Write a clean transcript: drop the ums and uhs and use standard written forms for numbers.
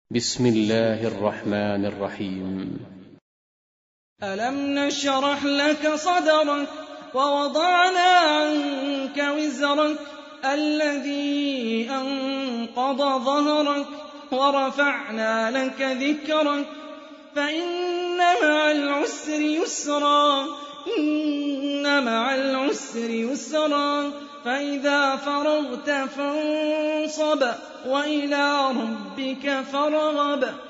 بسم الله الرحمن الرحيم. ألم نشرح لك صدرك ووضعنا عنك وزرك الذي أنقض ظهرك ورفعنا لك ذكرك فإن مع العسر يسرا إن مع العسر يسرا فإذا فرغت فانصب وإلى ربك فارغب